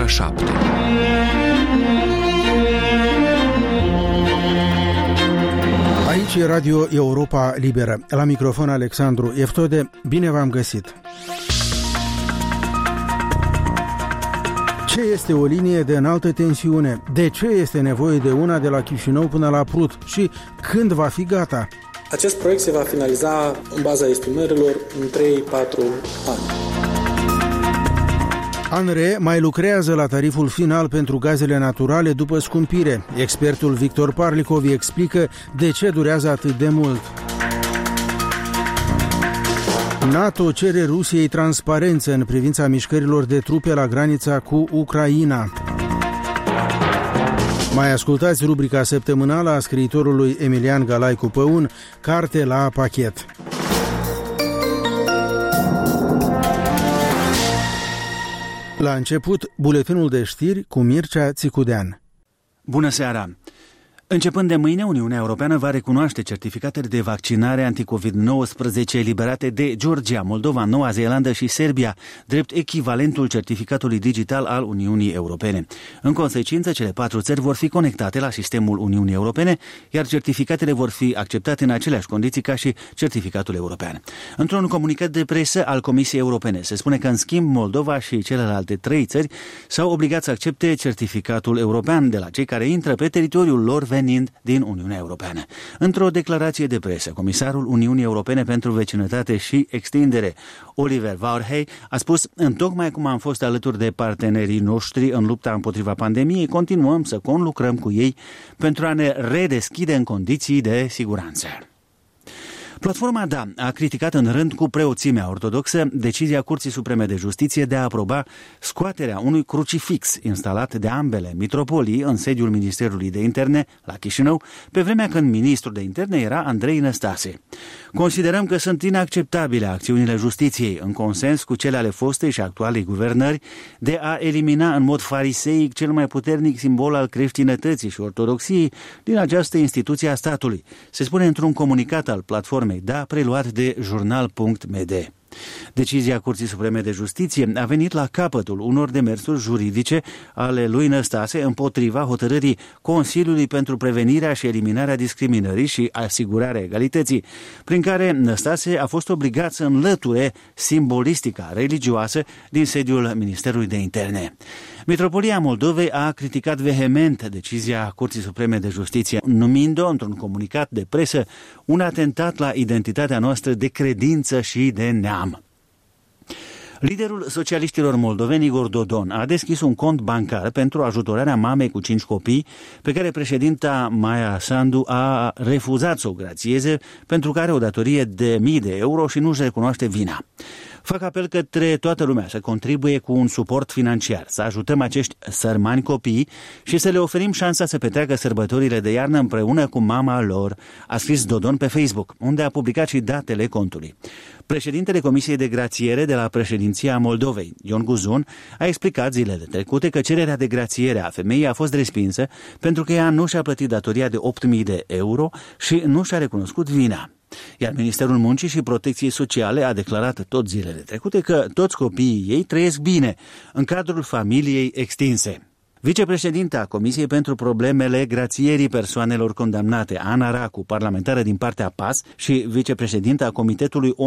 7. Aici e Radio Europa Liberă. La microfon Alexandru Eftode. Bine v-am găsit! Ce este o linie de înaltă tensiune? De ce este nevoie de una de la Chișinău până la Prut? Și când va fi gata? Acest proiect se va finaliza în baza estimărilor în 3-4 ani. ANRE mai lucrează la tariful final pentru gazele naturale după scumpire. Expertul Victor Parlikov explică de ce durează atât de mult. NATO cere Rusiei transparență în privința mișcărilor de trupe la granița cu Ucraina. Mai ascultați rubrica săptămânală a scriitorului Emilian Galaicu Păun, Carte la pachet. La început, buletinul de știri cu Mircea Țicudean. Bună seara! Începând de mâine, Uniunea Europeană va recunoaște certificatele de vaccinare anticovid-19 eliberate de Georgia, Moldova, Noua Zeelandă și Serbia, drept echivalentul certificatului digital al Uniunii Europene. În consecință, cele 4 țări vor fi conectate la sistemul Uniunii Europene, iar certificatele vor fi acceptate în aceleași condiții ca și certificatul european. Într-un comunicat de presă al Comisiei Europene se spune că, în schimb, Moldova și celelalte 3 țări s-au obligat să accepte certificatul european de la cei care intră pe teritoriul lor venind din Uniunea Europeană. Într-o declarație de presă, comisarul Uniunii Europene pentru Vecinătate și Extindere, Oliver Varhey, a spus: întocmai cum am fost alături de partenerii noștri în lupta împotriva pandemiei, continuăm să conlucrăm cu ei pentru a ne redeschide în condiții de siguranță. Platforma DA a criticat în rând cu preoțimea ortodoxă decizia Curții Supreme de Justiție de a aproba scoaterea unui crucifix instalat de ambele mitropolii în sediul Ministerului de Interne la Chișinău, pe vremea când ministrul de Interne era Andrei Năstase. Considerăm că sunt inacceptabile acțiunile justiției, în consens cu cele ale fostei și actualei guvernări, de a elimina în mod fariseic cel mai puternic simbol al creștinătății și ortodoxiei din această instituție a statului, se spune într-un comunicat al platformei DA preluat de jurnal.md. Decizia Curții Supreme de Justiție a venit la capătul unor demersuri juridice ale lui Năstase împotriva hotărârii Consiliului pentru Prevenirea și Eliminarea Discriminării și Asigurarea Egalității, prin care Năstase a fost obligat să înlăture simbolistica religioasă din sediul Ministerului de Interne. Mitropolia Moldovei a criticat vehement decizia Curții Supreme de Justiție, numind-o într-un comunicat de presă un atentat la identitatea noastră de credință și de neam. Liderul socialiștilor moldoveni, Igor Dodon, a deschis un cont bancar pentru ajutorarea mamei cu 5 copii, pe care președinta Maia Sandu a refuzat să o grațieze, pentru că are o datorie de mii de euro și nu își recunoaște vina. Fac apel către toată lumea să contribuie cu un suport financiar, să ajutăm acești sărmani copii și să le oferim șansa să petreacă sărbătorile de iarnă împreună cu mama lor, a scris Dodon pe Facebook, unde a publicat și datele contului. Președintele Comisiei de Grațiere de la președinția Moldovei, Ion Guzun, a explicat zilele trecute că cererea de grațiere a femeii a fost respinsă pentru că ea nu și-a plătit datoria de 8.000 de euro și nu și-a recunoscut vina. Iar Ministerul Muncii și Protecției Sociale a declarat tot zilele trecute că toți copiii ei trăiesc bine în cadrul familiei extinse. Vicepreședinta Comisiei pentru Problemele Grațierii Persoanelor Condamnate, Ana Racu, parlamentară din partea PAS, și vicepreședinta Comitetului